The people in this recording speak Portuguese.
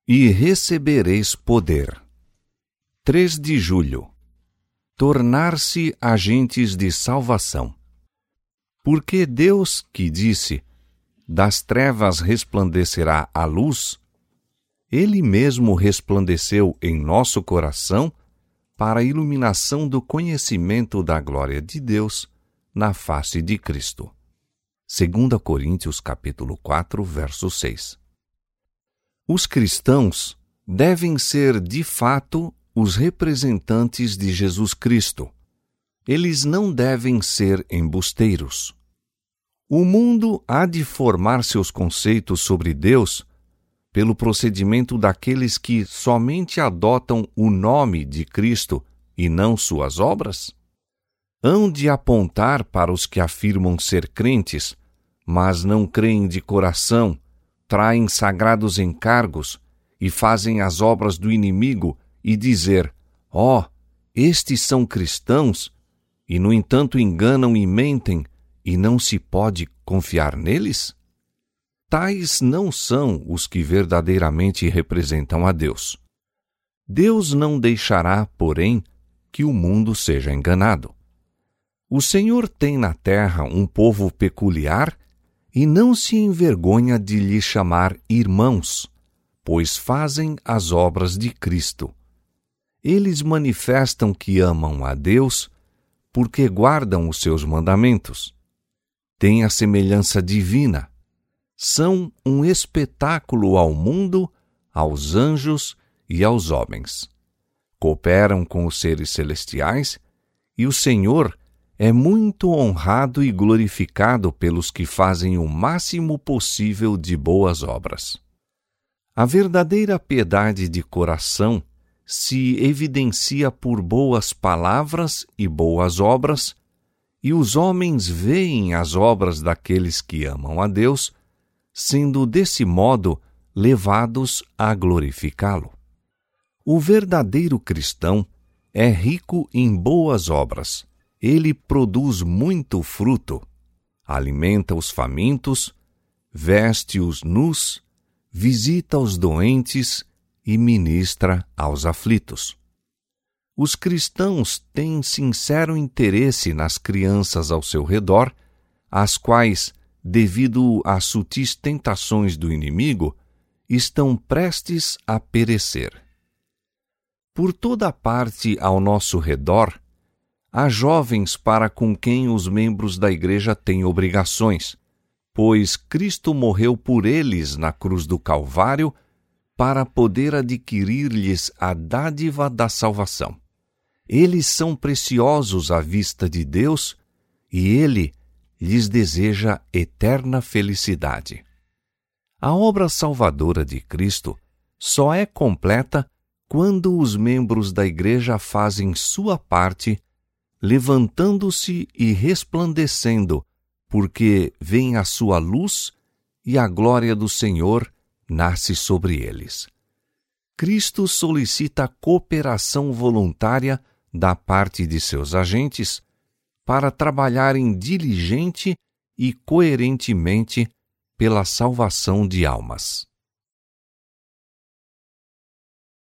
e recebereis poder. 3 de julho. Tornar-se agentes de salvação. Porque Deus, que disse, das trevas resplandecerá a luz, Ele mesmo resplandeceu em nosso coração para a iluminação do conhecimento da glória de Deus na face de Cristo. 2 Coríntios capítulo 4, verso 6. Os cristãos devem ser, de fato, os representantes de Jesus Cristo. Eles não devem ser embusteiros. O mundo há de formar seus conceitos sobre Deus pelo procedimento daqueles que somente adotam o nome de Cristo e não suas obras? Hão de apontar para os que afirmam ser crentes, mas não creem de coração, traem sagrados encargos e fazem as obras do inimigo e dizer, estes são cristãos, e no entanto enganam e mentem, e não se pode confiar neles? Tais não são os que verdadeiramente representam a Deus. Deus não deixará, porém, que o mundo seja enganado. O Senhor tem na terra um povo peculiar e não se envergonha de lhe chamar irmãos, pois fazem as obras de Cristo. Eles manifestam que amam a Deus porque guardam os seus mandamentos. Têm a semelhança divina. São um espetáculo ao mundo, aos anjos e aos homens. Cooperam com os seres celestiais e o Senhor é muito honrado e glorificado pelos que fazem o máximo possível de boas obras. A verdadeira piedade de coração se evidencia por boas palavras e boas obras, e os homens veem as obras daqueles que amam a Deus, sendo desse modo levados a glorificá-lo. O verdadeiro cristão é rico em boas obras. Ele produz muito fruto, alimenta os famintos, veste os nus, visita os doentes e ministra aos aflitos. Os cristãos têm sincero interesse nas crianças ao seu redor, as quais, devido às sutis tentações do inimigo, estão prestes a perecer. Por toda parte ao nosso redor, há jovens para com quem os membros da igreja têm obrigações, pois Cristo morreu por eles na cruz do Calvário para poder adquirir-lhes a dádiva da salvação. Eles são preciosos à vista de Deus e Ele lhes deseja eterna felicidade. A obra salvadora de Cristo só é completa quando os membros da igreja fazem sua parte, levantando-se e resplandecendo, porque vem a sua luz e a glória do Senhor nasce sobre eles. Cristo solicita cooperação voluntária da parte de seus agentes para trabalharem diligente e coerentemente pela salvação de almas.